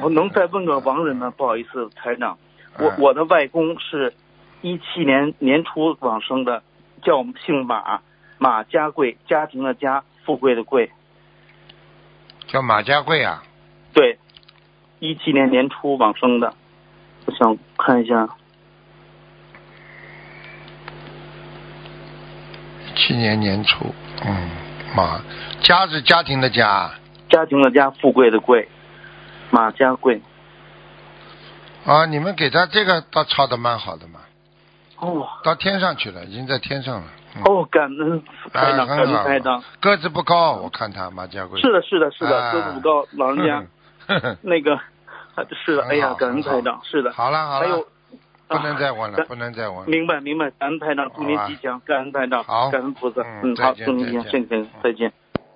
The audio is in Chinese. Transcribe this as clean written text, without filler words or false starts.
我能再问个亡人吗？不好意思，台长，我的外公是17年年初往生的，叫姓马，马家贵，家庭的家，富贵的贵。 叫马家贵啊？ 对，17年年初往生的，我想看一下。 17年年初，马家是家庭的家， 家庭的家，富贵的贵，马家贵。 啊，你们给他这个倒抄的蛮好的嘛。 哦， 到天上去了，已经在天上了。 哦，感恩台长，感恩台长。 个子不高，我看他马家贵。 是的，个子不高，老人家那个是的，哎呀，感恩台长，是的。 好了， 还有不能再问了，不能再问了。 明白，感恩台长，祝您吉祥，感恩台长， 好， 感恩菩萨， 好， 祝您吉祥，再见。